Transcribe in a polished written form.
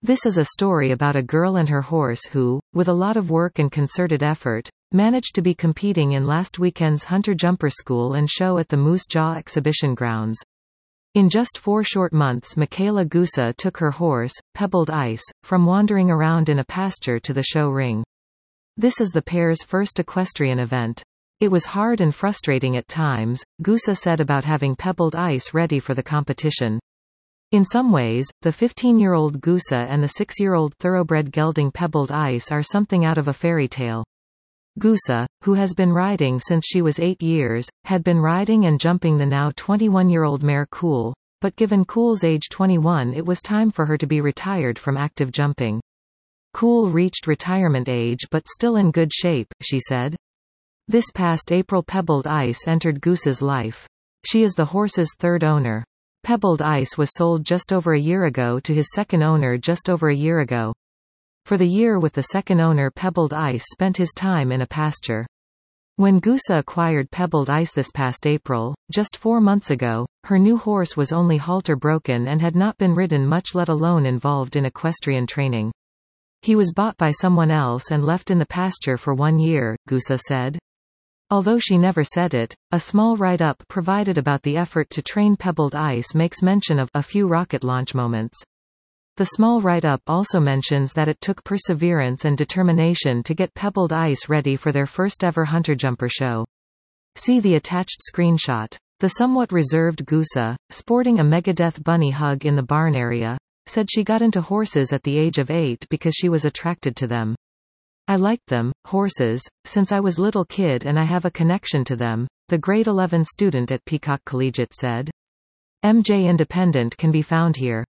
This is a story about a girl and her horse who, with a lot of work and concerted effort, managed to be competing in last weekend's Hunter Jumper School and show at the Moose Jaw exhibition grounds. In just 4 short months, Michaela Gusa took her horse, Pebbled Ice, from wandering around in a pasture to the show ring. This is the pair's first equestrian event. It was hard and frustrating at times, Gusa said about having Pebbled Ice ready for the competition. In some ways, the 15-year-old Gusa and the 6-year-old thoroughbred gelding Pebbled Ice are something out of a fairy tale. Gusa, who has been riding since she was 8 years, had been riding and jumping the now 21-year-old mare Cool, but given Cool's age 21, it was time for her to be retired from active jumping. Cool reached retirement age but still in good shape, she said. This past April Pebbled Ice entered Gusa's life. She is the horse's third owner. Pebbled Ice was sold just over a year ago to his second owner just over a year ago. For the year with the second owner, Pebbled Ice spent his time in a pasture. When Gusa acquired Pebbled Ice this past April, just 4 months ago, her new horse was only halter broken and had not been ridden much, let alone involved in equestrian training. He was bought by someone else and left in the pasture for 1 year, Gusa said. Although she never said it, a small write-up provided about the effort to train Pebbled Ice makes mention of a few rocket launch moments. The small write-up also mentions that it took perseverance and determination to get Pebbled Ice ready for their first ever Hunter Jumper show. See the attached screenshot. The somewhat reserved Gusa, sporting a Megadeth bunny hug in the barn area, said she got into horses at the age of 8 because she was attracted to them. I liked them, horses, since I was little kid and I have a connection to them, the grade 11 student at Peacock Collegiate said. MJ Independent can be found here.